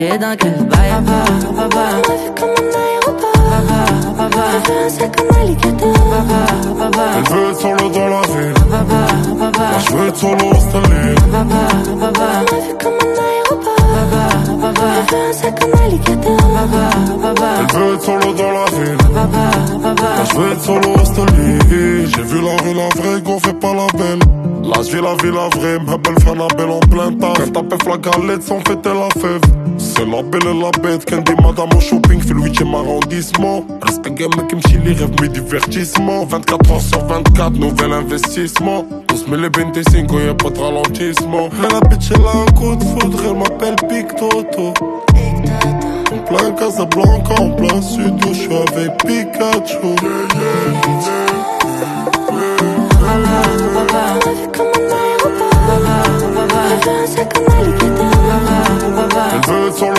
Et dans quel bail? On a vu comme un aéroport. Elle veut un sac en alligator. Elle veut être solo dans la ville. Moi je veux être solo installé. On a vu comme un aéroport. Elle veut un sac en alligator. Elle veut être solo dans la ville. Moi je veux être solo installé. J'ai vu la rue, la vraie, go fait pas la belle. Là j'ai la vie, la vraie, ma belle frère la belle en plein taf. Quand t'appelles la galette sans fêter la fève. C'est la belle et la bête, quand dit madame au shopping, fait le 8ème arrondissement. Reste un game qui me chie les rêves, mes divertissements. 24 heures sur 24, nouvel investissement. 12 000 et 25, y'a pas de ralentissement. Et la bitch elle a un coup de foudre, elle m'appelle Big Toto. En plein Casablanca, en plein sud, où je suis avec Pikachu. On a vu comme un aéroport. Elle veut un sac en alligator. Elle veut être sur le